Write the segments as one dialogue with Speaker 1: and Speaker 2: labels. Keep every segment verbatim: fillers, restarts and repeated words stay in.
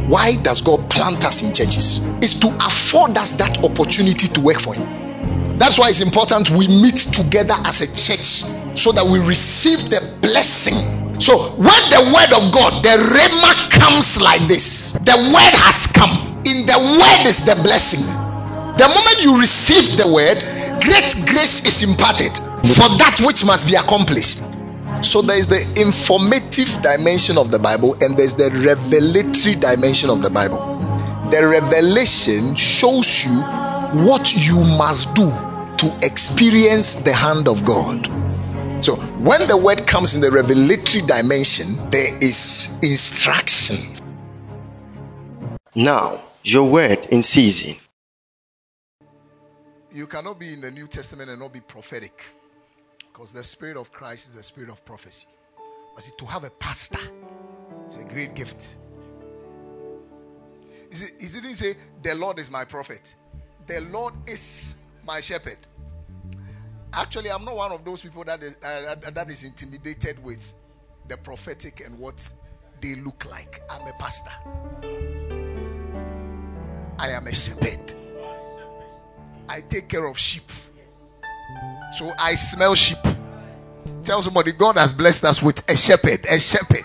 Speaker 1: Why does God plant us in churches? It's to afford us that opportunity to work for Him. That's why it's important we meet together as a church so that we receive the blessing. So when the word of God, the rhema, comes like this, the word has come. In the word is the blessing. The moment you receive the word, great grace is imparted for that which must be accomplished. So there is the informative dimension of the Bible and there's the revelatory dimension of the Bible. The revelation shows you what you must do to experience the hand of God. So when the word comes in the revelatory dimension, there is instruction.
Speaker 2: Now, your word in season.
Speaker 1: You cannot be in the New Testament and not be prophetic, because the Spirit of Christ is the spirit of prophecy. But see, to have a pastor is a great gift. He didn't say, the Lord is my prophet. The Lord is my shepherd. Actually, I'm not one of those people that is, uh, that is intimidated with the prophetic and what they look like. I'm a pastor. I am a shepherd. I take care of sheep. So I smell sheep. Tell somebody, God has blessed us with a shepherd. A shepherd.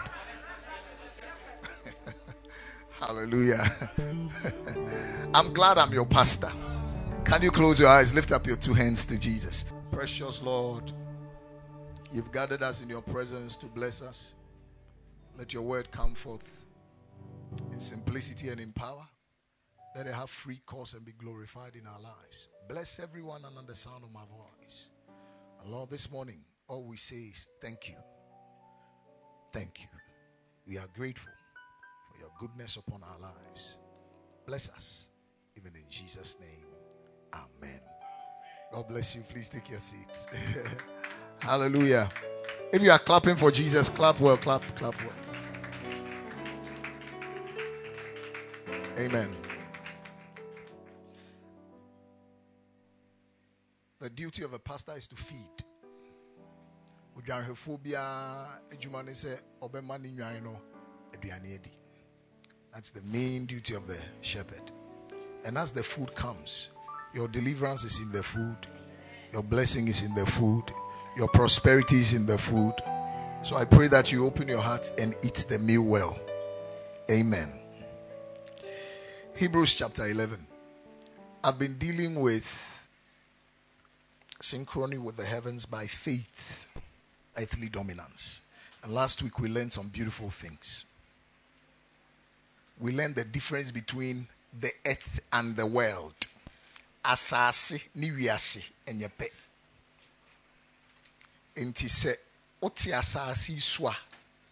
Speaker 1: Hallelujah. I'm glad I'm your pastor. Can you close your eyes? Lift up your two hands to Jesus. Precious Lord, you've gathered us in your presence to bless us. Let your word come forth in simplicity and in power. Let it have free course and be glorified in our lives. Bless everyone under the sound of my voice. And Lord, this morning, all we say is thank you. Thank you. We are grateful for your goodness upon our lives. Bless us, even in Jesus' name. Amen. God bless you. Please take your seats. Hallelujah. If you are clapping for Jesus, clap well, clap, clap well. Amen. The duty of a pastor is to feed. That's the main duty of the shepherd. And as the food comes, your deliverance is in the food, your blessing is in the food, your prosperity is in the food. So I pray that you open your heart and eat the meal well. Amen. Hebrews chapter eleven. I've been dealing with synchrony with the heavens by faith, earthly dominance. And last week we learned some beautiful things. We learned the difference between the earth and the world. Asase ni wiase enyepe. Enti se oti asase so a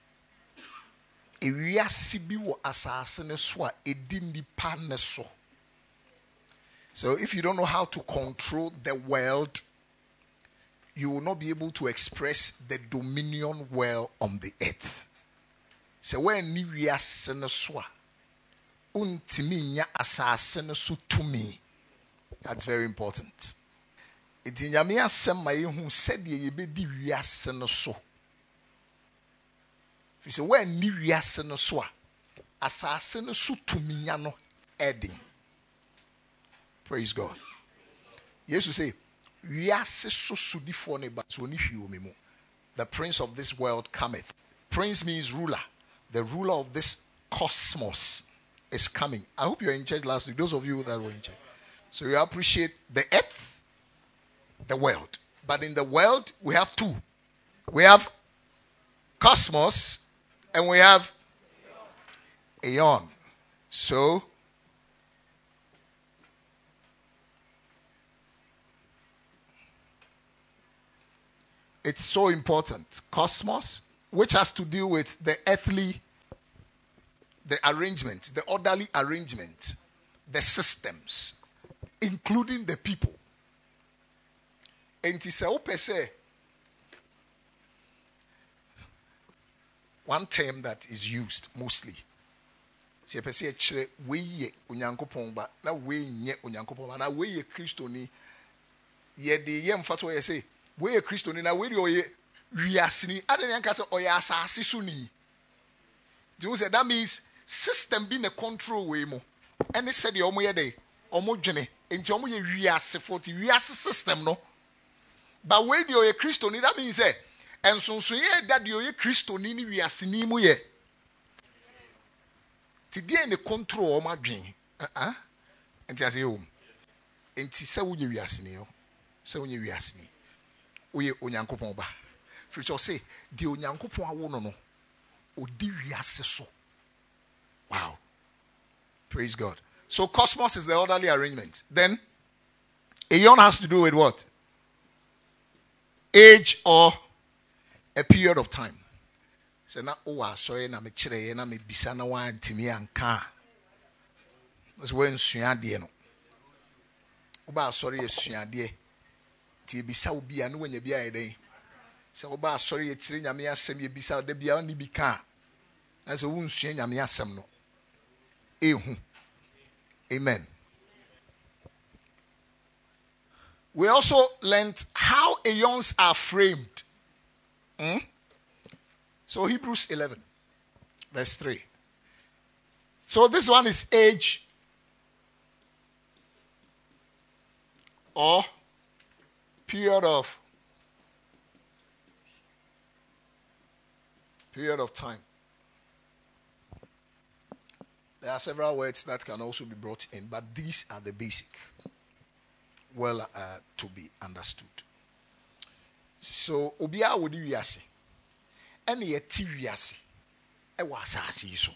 Speaker 1: ewiase bi wo asase ne so a edi nipa ne so. So if you don't know how to control the world, you will not be able to express the dominion well on the earth. So when ni wiase ne so a untimi nya asase ne so tumi. That's very important. Iti nyame asem ma yehu sede yebedi wiase no so. Fi se when ni wiase no so a asase no so tumi nya no edi. Praise God. Jesus say wiase so sudifo ne ba so ni hwi omi mu. The prince of this world cometh. Prince means ruler. The ruler of this cosmos is coming. I hope you were in church last week. Those of you that were in church. So you appreciate the earth, the world. But in the world, we have two. We have cosmos and we have aeon. So, it's so important. Cosmos, which has to do with the earthly, the arrangement, the orderly arrangement, the systems, including the people. And it is a one term that is used mostly. Se pese chere we ye onyankopon ba na we nye onyankopon ba na we ye Kristo ni ye de ye mfato ye say we ye Kristo ni na we de oye wiase ni adene anka say oye asase so ni. Do you say that means system bi na control we mo ene said the omo ye dey omo dwene enti omo ye wiase forty wiase system no but we dey o Christo ni that means say ensonso ye that dey o Christo ni ni wiase ni mu ye ti dey ne control omo adwen ah ah enti ase yo enti se wo ye wiase ni yo se wo ye wiase ni wo ye onyankopon ba free so say dey onyankopon awo no no odi wiase so. Wow. Praise God. So cosmos is the orderly arrangement. Then aeon has to do with what? Age or a period of time. So na oh sorry na me chire na me bisa na wan timi anka. That's when suade no. Oba sorry suade. Ti bisa obi anu wanya bia yeden. So oba sorry e chire nyame asem ye bisa da bia oni bi ka. Na so won sua nyame asem no. Amen. We also learned how aeons are framed. Hmm? So Hebrews eleven, verse three. So this one is age or period of period of time. There are several words that can also be brought in, but these are the basic, well uh, to be understood. So, obia wodi wiase, ene ye ti wiase, e wa asase so.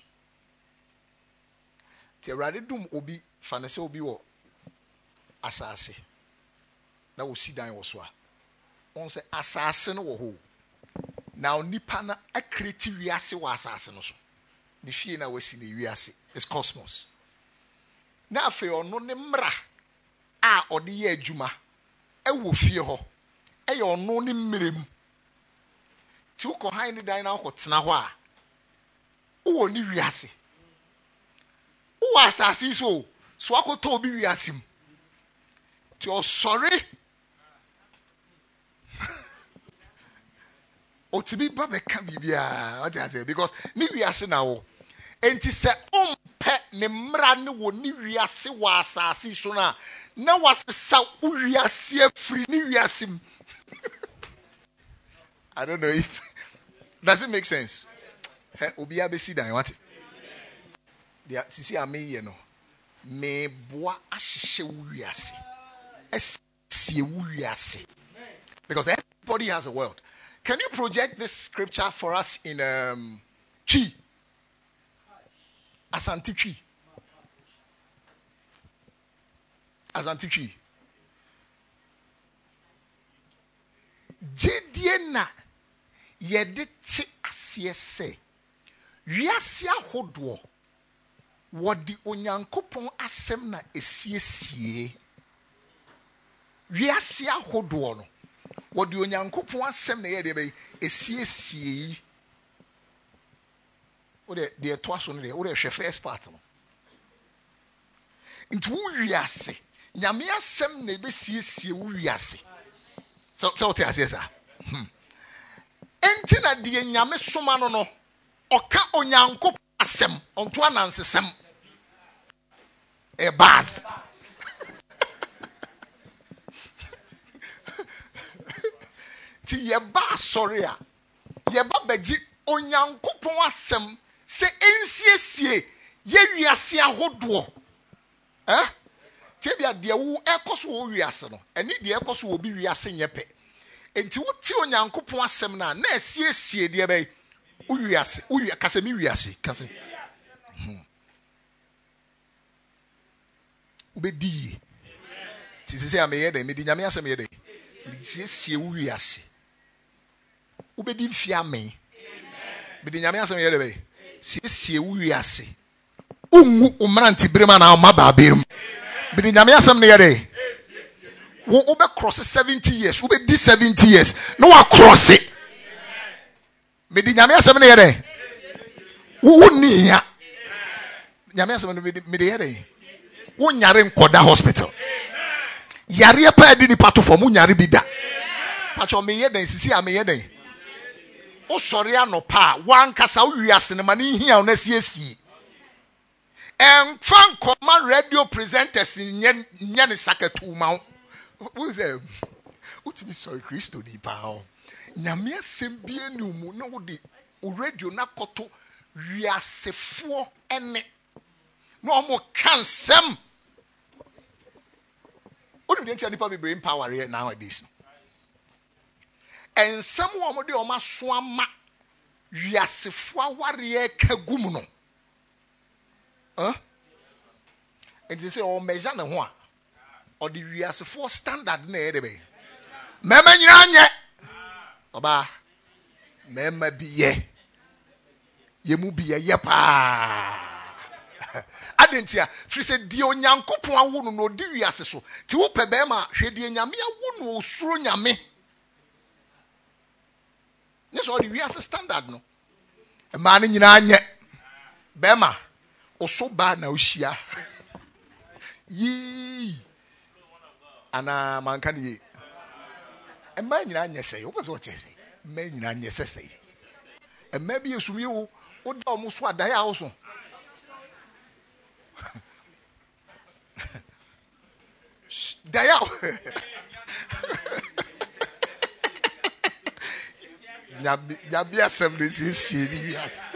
Speaker 1: Ti awrade dum obi fanese obi wo asase. Na wo sidan wo so a. On se asase no wo ho. Now nipa na akreti wiase wo asase no so. Ni fie na wasi ne wiase. It's cosmos. Na afi ono ne mra a ode ye adwuma e wo fie ho e ye ono ne mmerem ti ko han ni dan na ko tena ho a wo ni wiase wo asase so so akoto obi wiase m ti o sorry o ti bi ba be ka bibia what I say because ni wiase na wo enti se um ne mra ne wo ni wiase wa asase so na na wasesa wiase afri ni wiase. I don't know if does it make sense. He obi abesi dan what dia sisi ameye no me boa ahihye wiase esie wiase because everybody has a world. Can you project this scripture for us in um Chi Asante Twi. Asante Twi. Jedie na yede ti asie se. Wiase ahodo wodi onyankopon asem na esiesie. Wiase ahodo no wodi onyankopon asem na yede be esiesie. O de de toaso no de o de hwe first part no nti wo wiase nyame asem na be siesie wo wiase so so te asesa hmm enti na de nyame soma no no oka onyankopon asem onto anansesem e baz ti ye ba sorry a ye ba baji onyankopon asem se ensiesie ye wiase ahodo eh tebia de wo ekoso wo wiase no eni de ekoso wo bi wiase nyepe enti wo ti onyankopon asem na na esiesie de be wo wiase wo kase mi wiase kase hmm ubedi ti se se ameye de me di nyame asem ye de esiesie wo wiase ubedi mfia me me di nyame asem ye de be sie wiase ungu umranti brema na ma ba berum bi nyame asem ne yere wo obe cross seventy years obe di seventy years no wa cross it me di nyame asem ne yere wo ni ya nyame asem ne me de yere wo nyare nkoda hospital yare pa edi ni pato for mu nyare bi da pacho me yeden sisi a me yeden o sori anopa wan kasa wiase ne mane hia na siesie And fan command radio presenters in Yan Sakatu Mount. Who's a what's me sorry, Christo di Pao? Namia Sembia Numu, no, the radio Nakoto, Riasefo, and no more can some. What do you think people be brain power here nowadays? And someone of the Oma Swama Riasefo warrior Kagumuno. Huh? And they say, oh, Mejana Hua or the Riasefo standard near be. Mema Yanya Oba Mema be ye. Yemu be a yepa. I didn't hear. She said, Dio Nyanko Pua no Dirias so. To Pebema, she did Yamia wouldn't sue Yame. That's all the Rias standard no. A man in Yanya Bema. Also bad now, Shia. Yee. Anna Mancani. A man in Anya say, what was you say? Men in Anya say. And maybe you swim you would almost what die also. Die out. Yabia seventy is serious.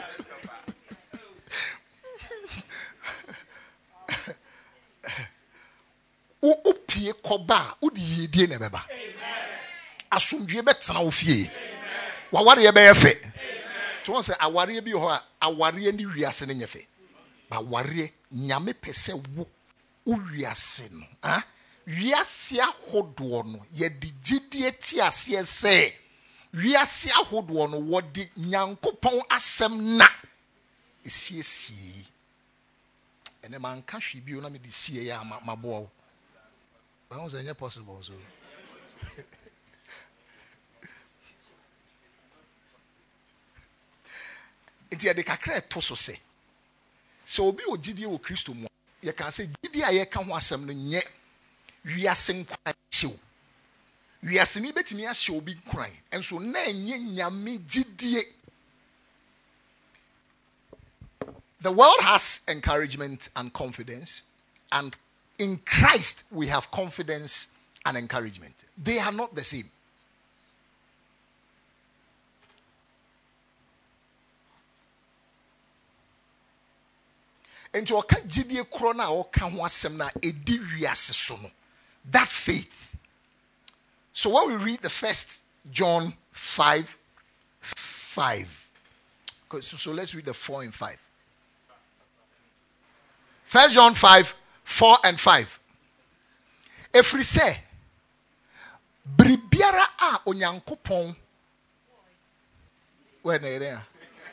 Speaker 1: O opie koba o di yedie na beba asomdwe betena wo fie wa ware ye be yefe to won say aware bi ho a aware ni wiase ne nyefe ba ware nyame pese wo o wiase no ha wiase ahodo no ye di gidie ti ase ese wiase ahodo no wo di nyankopon asem na esiesie ene man ka hwe bi o na me di sie ya mabo. How is it possible? So, it's a decacre toso say. So, be o Gidia o Christo. You can say Gidia, ye can want some yet. We are saying quite chill. We are saying bet me a show big crying, and so nay yami Gidia. The world has encouragement and confidence, and in Christ, we have confidence and encouragement. They are not the same. And to oka gidie krona oka ho asem na edi wiase so no. That faith. So when we read the first John five five. So, so let's read the four and five. First John five four and five. Efri say bribiara a onyankopon we na ere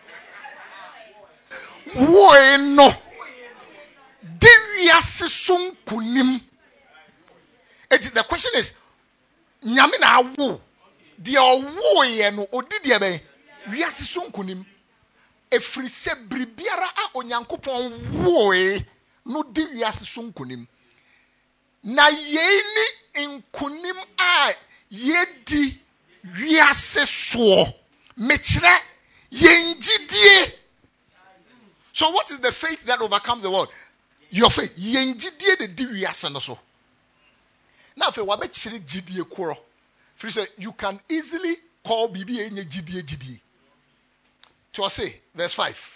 Speaker 1: wo no de wiase so nkunim. The question is nyame na awo de owo ye no odi de ben wiase so nkunim. Efri say bribiara a onyankopon wo e no di wiase so nkunim na ye ni nkunim a ye di wiase so metre ye ngidie. So what is the faith that overcomes the world? Your faith. Ye ngidie de di wiase no so. Now fe wa be chire gidie koro. Free say you can easily call bibi enye gidie gidie. To say verse five.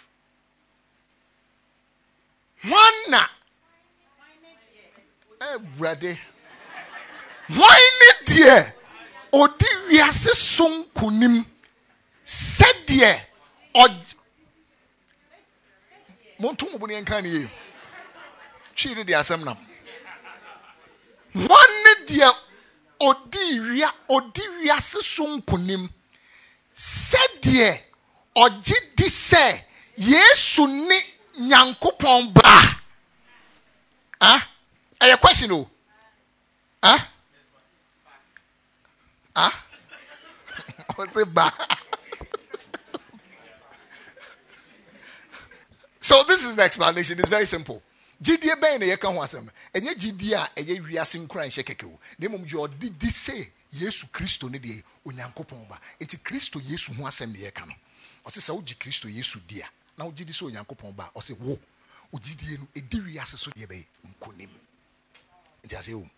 Speaker 1: One eh brother why need dear odi wiase so nkunim said dear or monto mo boni enkan ye twi ne de asem nam one dear odi wia odi wiase so nkunim said dear oji di say Yesu ni Nyankopon ba. Ah? A question o. Ah? Ah? What's it ba? So this is the explanation. It's very simple. Gidie ben na ye kan ho asem. Enye gidie a eye wiase nkran hye keke o. Na mum je odi di say Yesu Kristo ne de Onyankopon ba. Enti Kristo Yesu ho asem ne ye kan no. O se se wo gi Kristo Yesu dia. Na wo gidi so Onyankopon ba. O se wo ugidie no edi wiase so de be nkonim. Nti ase o.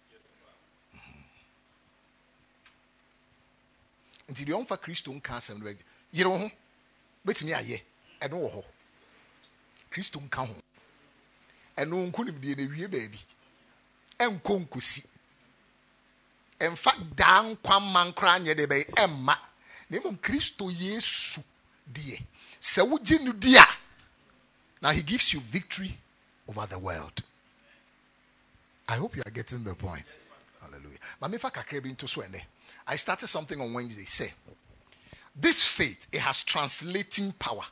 Speaker 1: Nti de onfa Kristo nka asem no be yire ho betimi aye eno wo ho. Kristo nka ho. Eno nkonim de na wie baabi. Enko nkosi. Emfa dan kwamman kra nye de be emma. Na mo Kristo Yesu die. Se wuji nu dia. Now he gives you victory over the world. I hope you are getting the point. Hallelujah. Mamifa kakrebi into swende. I started something on Wednesday. Say, this faith, it has translating power.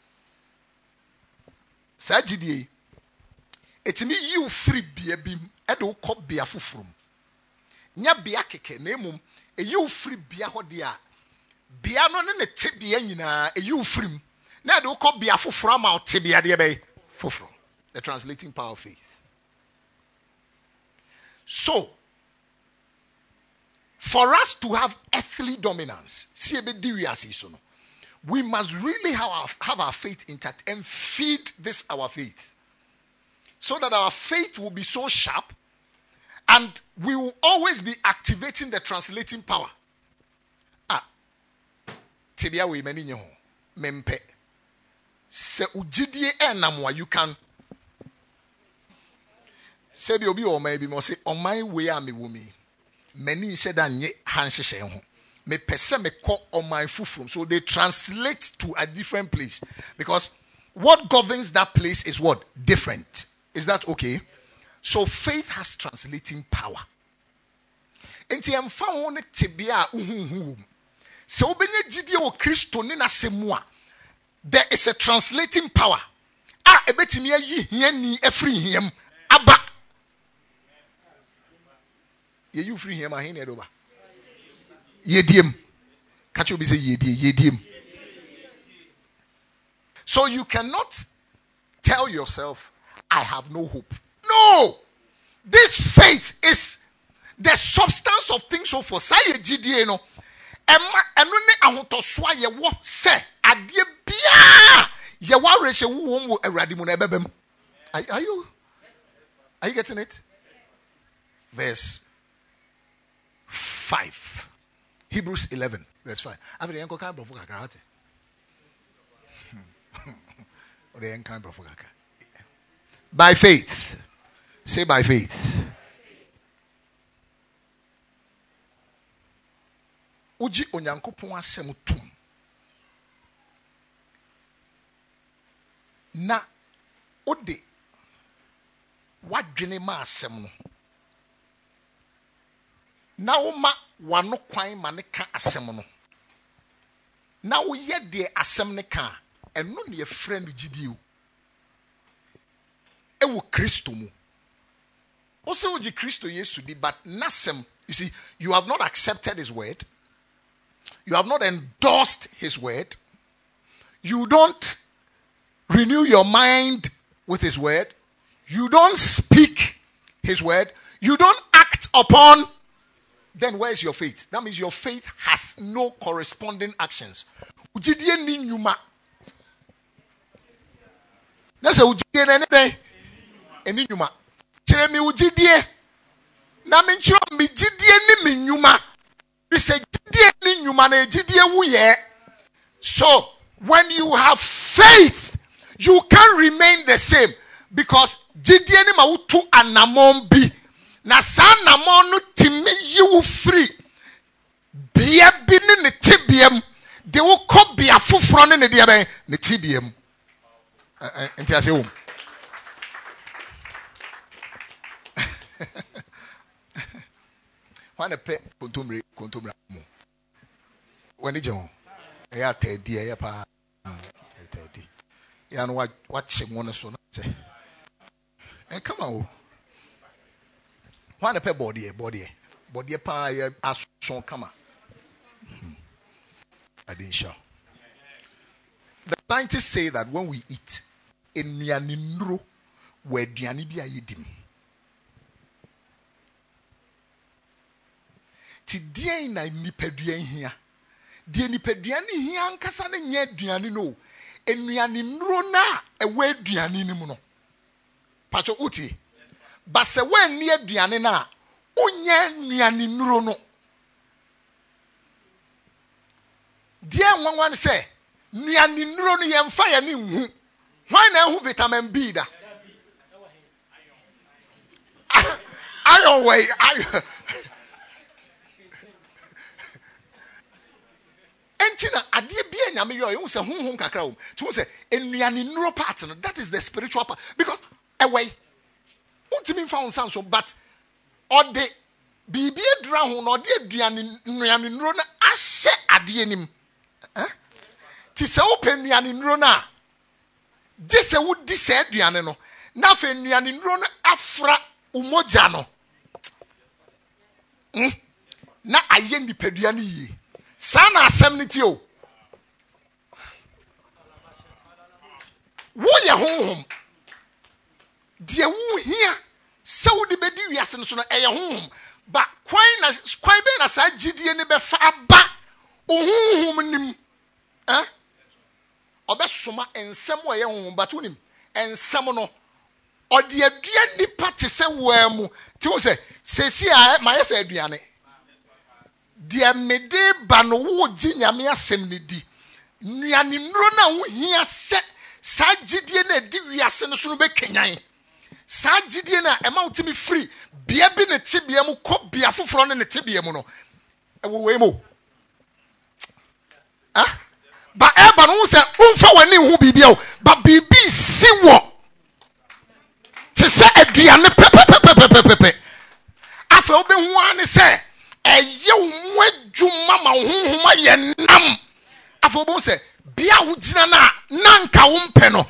Speaker 1: Sajidi, it me you free bia bim edo ko bia fufrum. Nya bia keke na emum e you free bia ho de a bia no ne te bia nyina e you free na edo ko bia fufro ma te bia de be fufro. The translating power of faith. So, for us to have earthly dominance, we must really have our, have our faith intact and feed this our faith. So that our faith will be so sharp and we will always be activating the translating power. Ah, tibia we many nyeho mempe se ujidie enamwa you can say be obi o maybe mo say on my way am wumi many said anye hanhyehyɛ ho me pese me call on my fufum. So they translate to a different place because what governs that place is what different. Is that okay? So faith has translating power. Enti emfa ho ne tebia uhuhu. Se obenye gidie wo Kristo ne na semua. There is a translating power. Ah ebetimi ayi hiani afri hiam aba. Ye you free him ahin edoba. Yediem. Catch you be say yedie yediem. So you cannot tell yourself, I have no hope. No! This faith is the substance of things so for say gidie no. Emma eno ne ahotoswa ye wo se ade bia ye wa reshe wo wo awrade mu na ebebem. Are you Are you getting it? Verse five. Hebrews eleven, verse five. After the uncle can't before karate. Or the uncle before by faith. Say by faith. Uji onyankopon asem tum. Na ode wadwene ma asem no. Na woma wano kwan ma ne ka asem no. Na wo ye de asem ne ka eno ne ye frɛ no gidie o. E wo Kristo mu. O se wo gi Kristo Yesu di but nasem, you see, you have not accepted his word. You have not endorsed his word. You don't renew your mind with his word. You don't speak his word. You don't act upon. Then where is your faith? That means your faith has no corresponding actions. Ujidie ni nyuma. Na se ujidie na ne eni nyuma. Kire mi ujidie. Na me nchiro mi jidie ni mi nyuma. We say jidie ni nyuma na jidie wuye. So when you have faith, you can't remain the same because jidie ni mautu anamon bi. Na sa namon no timi you free. Bia bi ni ne tibiam. De wo ko bia foforo ne ne dia ben ne tibiam. Enti ase wo. Wana pe kontomre kontomra mo. Wani je ho. E ya tadi e ya pa. E tadi. Ya no wa wa che mo ne so na se. E come on. Wana pe body e body e. Body pa ya aso kama. I didn't show. The scientists say that when we eat, enianindro we duani bi ayedim. Ti die na nipadua hia. Die nipadua ni hia ankasa ne nya duani no. Enianindro na ewe duani ni mu no. pacho uti. But se when near Dianina, onye niani nurono. Dear one one say, niani nurono yem fire ni mu. Why na who vitamin B da? Iron way, iron. Entina adie bia nyame yo you say honhom kakra wo to say enuane nuro part no, that is the spiritual part, because away untimi fa won sanso, but or the bibi edura ho no de aduane nuane nuro na ahye ade anim eh ti se open nuane nuro na je se wo di se aduane no na fa nuane nuro na afra umoja no hm na aye nipadua ne yi sana assemnity o wo ye honhom de wo hia se wo de bedi wiase no so no eye honhom ba kwan na kwan be na sa gidie ne be fa aba honhom nim eh obesoma ensem wo ye honhom ba to nim ensem no ode adua nipa te se wo amu ti wo se sesi a ma ye se aduane dia mede ba no wo gi nyame asem ne di nuane nro na wo hia se sa gidie na di wiase no so no be kenyan sa gidie na ema utimi free bia bi ne tibia mu ko bia foforo ne ne tibia mu no e wo we mo ah ba e ba no se umfa wani hu bibia o ba bibi si wo ti se aduane pepepepepepepe afa obe hu ani se eye wo adwuma ma honhom ye nam afa obe se bia wo gina na nanka wo mpe no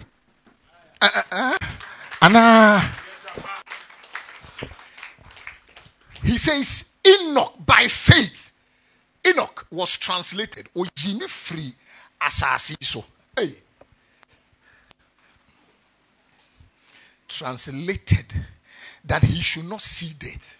Speaker 1: ana he says Enoch by faith Enoch was translated o yini free asasi so hey translated that he should not see death.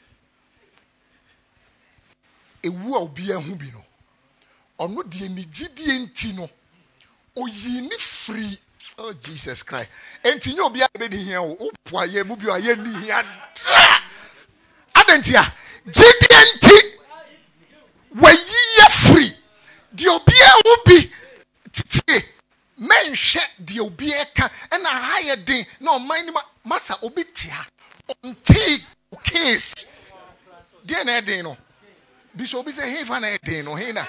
Speaker 1: Ewu obi ehun bi no ono de ni gidie enti no oyini free. Oh Jesus Christ. Enti nyo obi abe di hia o opo aye mu bi aye ni hia adentia gidie enti wayiye free de obi ehun bi titi menhwe de obi eka na haye den na o man ni masa obi tia onti case de na den no Bishop be say hey fan e den no hey na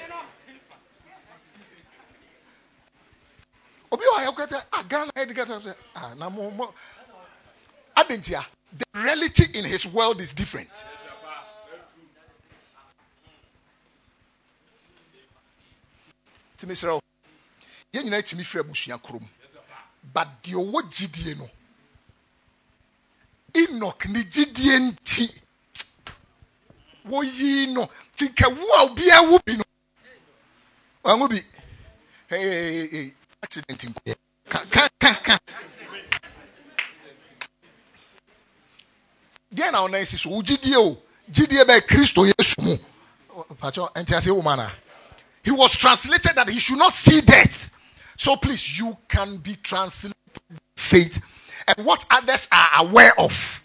Speaker 1: obi o ayokata agana edikata say ah na mo adentia the reality in his world is different. Timisro ye nyina timi frɛ busua krom but de owo gidie no Enoch ni gidie nti wo yi no tinka wo obi awu bi no wangu bi hey hey accident nko ka ka ka dia na ona isi so gidie o gidie be Kristo Yesu mu pacho entiase woman na he was translated that he should not see death. So please, you can be translated by faith, and what others are aware of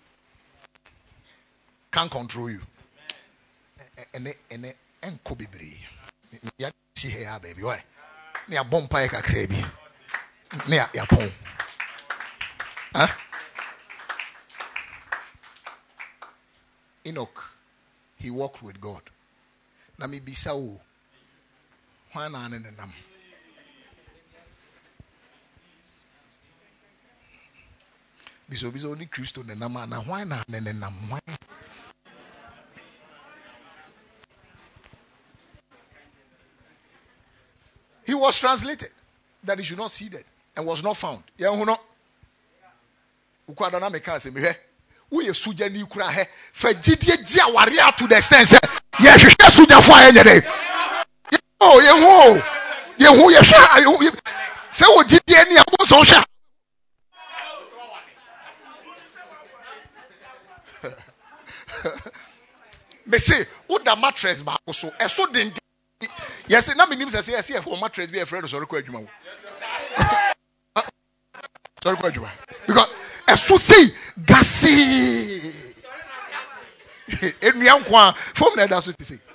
Speaker 1: can control you. And and and could be brave. Ya see here, baby. Why? Near bompa eka krebi. Near yapon. Huh? Enoch, he walked with God. Nami bisau. Why na nenam? Biso biso only Christo nenam na why na nenam? Why? He was translated that he should not see that and was not found. Yeah, who no? Ukwadana meka se mehwe. Wo ye suja ni kura he. Fa gidie gia ware to the extent say ye hwehwe suja fo aye nyede. Oh, ye hu. Ye hu ye hwa. Se wo gidie ni abo so hwa. Me say, wo da mattress ba so. Eso den. Yes, na me nim say yes, yes, for mattress be afraid sorry ko adwuma wo. Sorry ko adwuma. Because eso sei gasi enuam kwa form na da so ti sei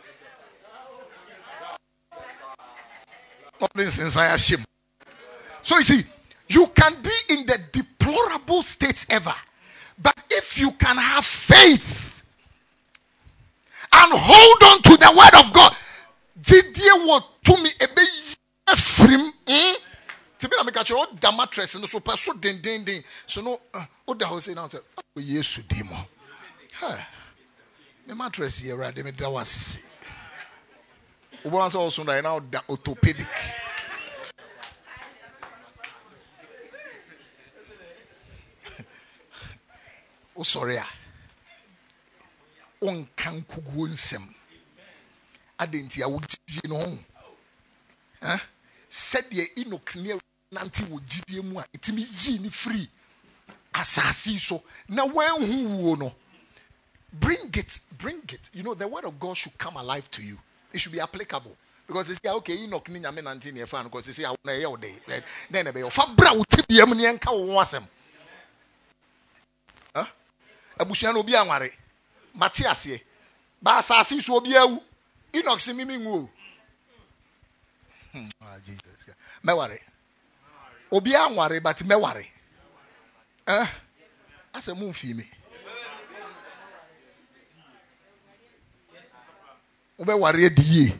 Speaker 1: so you see, you can be in the deplorable state ever, but if you can have faith and hold on to the word of God, did you want to me a bit free? To be like a old mattress and so so ding ding ding. So no, what the house now? Oh yes, demo. The mattress here, right? That was. Was also now the orthopedic. Oh sorry. On can kugu nsem. Adenti ya wugidi no ho. Eh? Said ye ino clear nanti wugidi mu a itimi yi ni free. Asasi so. Na when hu no. Bring it, bring it. You know the word of God should come alive to you. It should be applicable. Because they say, okay, you know, Kenya men and Tina fan, because they say, I want to hear day. Then they for brow tibium and cow wasem. Huh? A bushian will be a mare. Matthias ye. Basasi so be a inox mimi woo. Jesus. Me worry. Obia worry, but me worry. Eh? As a moon female. Obe worry di ye.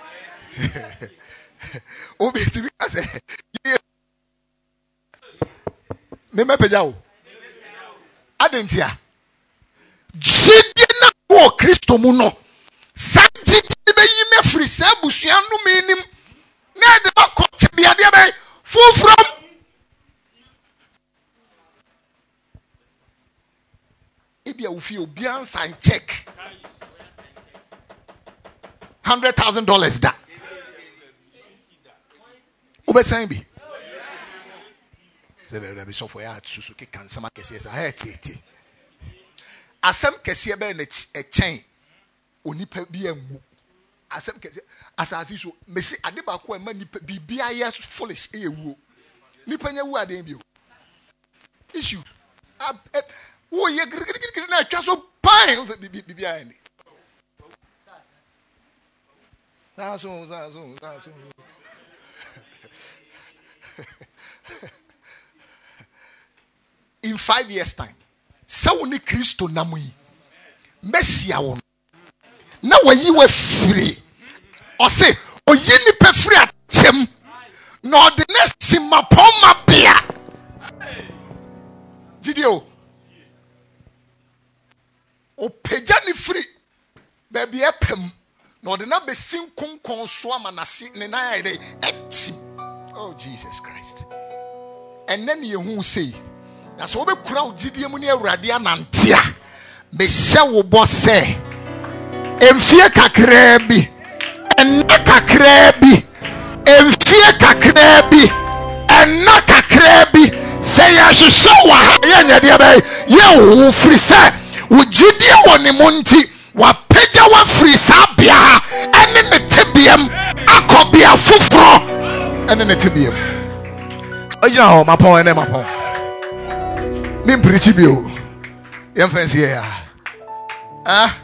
Speaker 1: Obe to be as a me me pejao. Adentia. Jide na wo Kristo mu no. Santi be yi me free sa busua no menim. Na de ba kote bia de be full from Ebia wo fi obi ansan check. Hundred thousand dollars da. Ube sign be. Say there be so for ya Suzuki can some kesi say hey ti. Asem kesi be na e chain. Onipa bi anwu. Asem kesi asasi so mesi ade ba ko e ma nipa bibia yes foolish e ewu. Nipa nya wu ade bi. Issue. Wo ye grigrig na twa so pan bibia ande. Zazo, zazo, zazo. In five years' time, so ni Kristo namui, Messia won. Now when you were free, or say, or ye ni pe free at him, nor the next in my poma beer. Did you? O pejani free, baby epem. No, the number sim kun conswam and a sin and I etim. Oh, Jesus Christ. And then you who say, that's what we crowd Gideonia Radian and Tia. Michelle boss say, and fear cacrebi, and naka crebi, and fear cacrebi, and naka crebi. Say, I should show a high you free say, would Judea on the Monty? Wa peja wa free sabia ene ne tebiem akobia fufuro ene ne tebiem ojina ho mapon ene mapon mi preach bi o yem fancy ya ah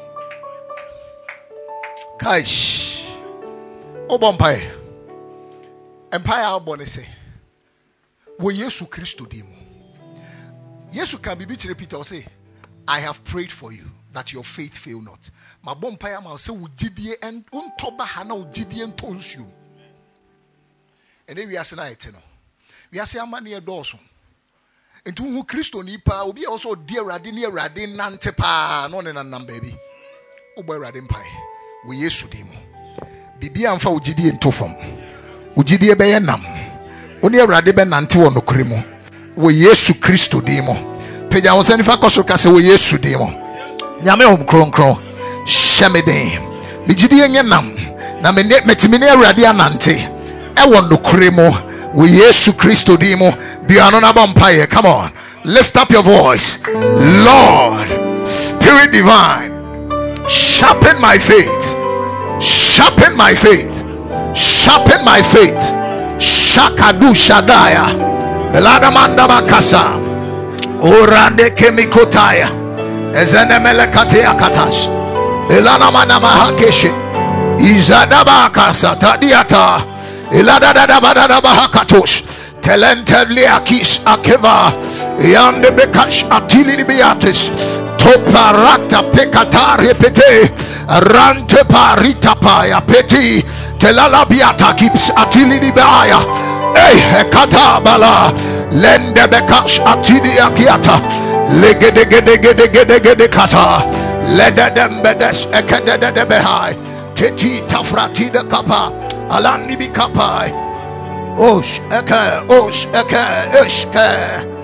Speaker 1: kaish obompai empire abone say wo Yesu Kristo dim Yesu can be beach repeat or say I have prayed for you that your faith fail not. My bompire ma say ugidie and untoba hana ugidie ntonsuo. Ene wi ase na ete no. Wi ase amane edoso. Entu hu Kristo ni pa obi also die Awurade ni Awurade nante pa no ne nanam baby. Obo Awurade mpai. We Yesu dim. Bibia amfa ugidie ntofom. Ugidie be ye nam. Oni Awurade be nante wo nokre mu. We Yesu Kristo dim. Peja wo sanifa koso ka se we Yesu dim. Nyame hom kron kron shemeden migidi enyenam na me metimine Awurade anante e wondo kremo we Yesu Kristo dimo biano na bompaye. Come on, lift up your voice. Lord, Spirit divine, sharpen my faith, sharpen my faith, sharpen my faith. Shakadu shadaya melada manda bakasa Urande kemikotaya. Ezenemele katea katash. Elana manama hakeshi. Izadaba kasata diata. Iladadadabadada bahakatosh. Telentevli akis akeva. Yande bekash atili biatis. Toparata pekata repete. Rante parita paya peti. Telala biata kips atili baya. Hey, hekata bala. Lende bekash atili akiata. Legede gede gede gede gede kata. Lede dembedes ekede de behai. Teti tafrati de kapa. Alani bi kapai. Osh eke osh eke eshke.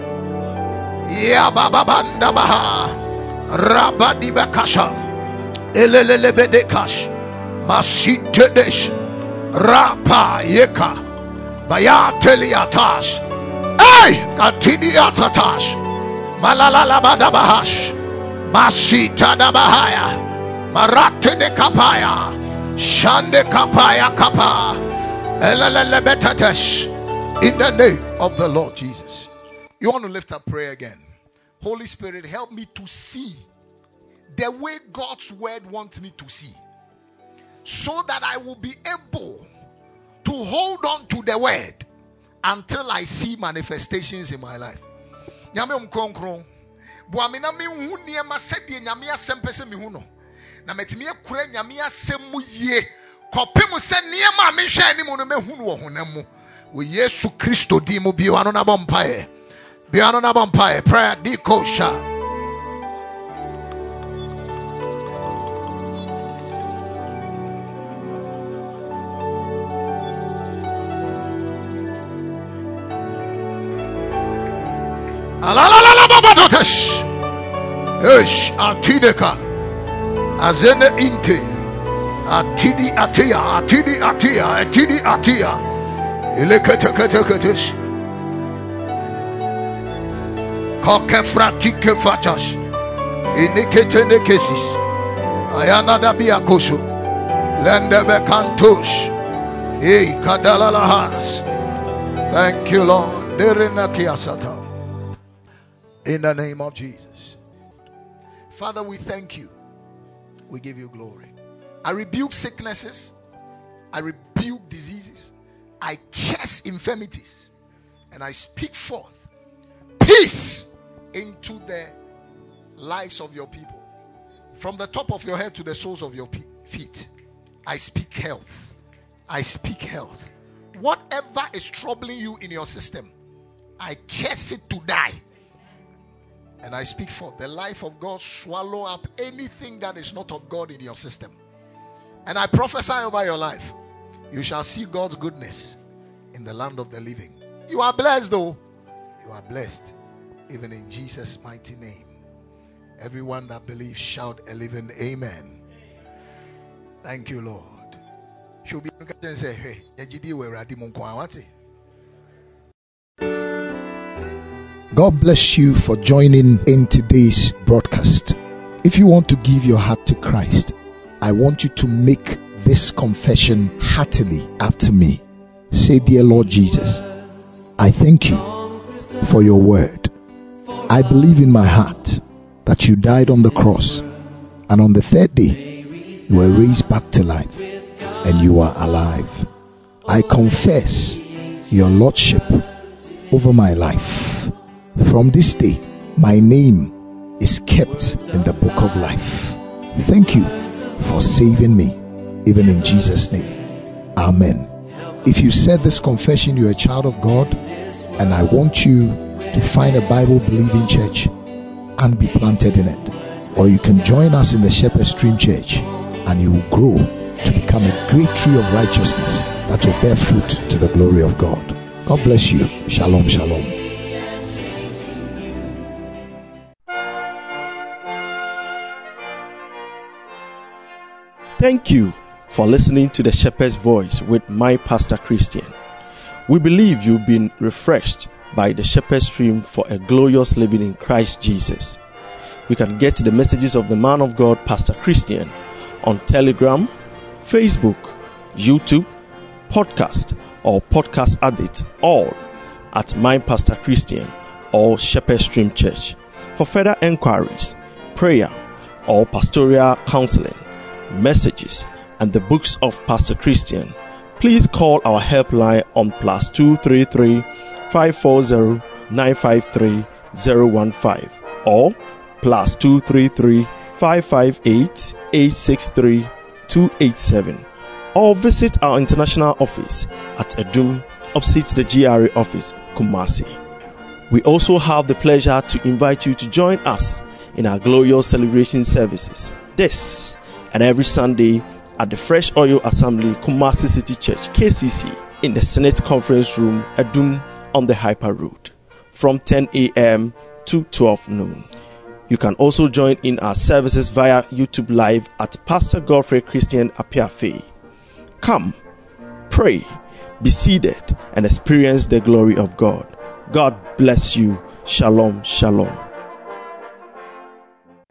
Speaker 1: Ya baba banda baha. Rabadi bekasha. Elelele bedekash. Masitedesh. Rapa yeka. Bayateliatash. Hey, katiniatash. Malala badabahash. Masita da bahaya. Marate de kapaya. Shande kapaya kapa. Elelele betatesh. In the name of the Lord Jesus. You want to lift up prayer again. Holy Spirit, help me to see the way God's word wants me to see, so that I will be able to hold on to the word until I see manifestations in my life. Nyame mkonkron bo amena me hu niema sede nyame asem pese me hu no na metimi akura nyame asem mu ye kopem se niema me hwe ani mu no me hu no wo honam mu wo Yesu Kristo di mu bi wano na bompae bi wano na bompae prayer di kosha. Alalalala babadotesh. Esh atideka. Azene inte. Atidi atia. Atidi atia. Atidi atia. Eleketeketeketesh. Kokefratike fatash. Ineketenekesis. Ayana dabia koso. Lende bekantosh. Ei kadalalahas. Thank you, Lord. Derena kiasata. In the name of Jesus. Father, we thank you. We give you glory. I rebuke sicknesses. I rebuke diseases. I curse infirmities. And I speak forth peace into the lives of your people. From the top of your head to the soles of your feet. I speak health. I speak health. Whatever is troubling you in your system, I curse it to die. And I speak forth the life of God swallow up anything that is not of God in your system. And I prophesy over your life. You shall see God's goodness in the land of the living. You are blessed though. You are blessed. Even in Jesus' mighty name. Everyone that believes shout a living amen. Thank you, Lord. She'll be and say, hey, God bless you for joining in today's broadcast. If you want to give your heart to Christ, I want you to make this confession heartily after me. Say, dear Lord Jesus, I thank you for your word. I believe in my heart that you died on the cross, and on the third day you were raised back to life, and you are alive. I confess your lordship over my life. From this day, my name is kept in the book of life. Thank you for saving me, even in Jesus' name. Amen. If you said this confession, you're a child of God, and I want you to find a Bible-believing church and be planted in it. Or you can join us in the Shepherd Stream Church, and you will grow to become a great tree of righteousness that will bear fruit to the glory of God. God bless you. Shalom, shalom.
Speaker 2: Thank you for listening to the Shepherd's Voice with my Pastor Christian. We believe you've been refreshed by the Shepherd Stream for a glorious living in Christ Jesus. You can get the messages of the man of God, Pastor Christian, on Telegram, Facebook, YouTube, podcast, or Podcast Addict, all at My Pastor Christian or Shepherd Stream Church. For further enquiries, prayer, or pastoral counseling, messages, and the books of Pastor Christian, please call our helpline on plus two three three, five four zero, nine five three, zero one five or plus two three three, five five eight, eight six three, two eight seven, or visit our international office at Adum, opposite the G R A office, Kumasi. We also have the pleasure to invite you to join us in our glorious celebration services this and every Sunday at the Fresh Oil Assembly, Kumasi City Church, K C C, in the Senate Conference Room, Adum, on the Hyper Road, from ten a.m. to twelve noon. You can also join in our services via YouTube Live at Pastor Godfrey Christian Apiafe. Come, pray, be seated, and experience the glory of God. God bless you. Shalom, shalom.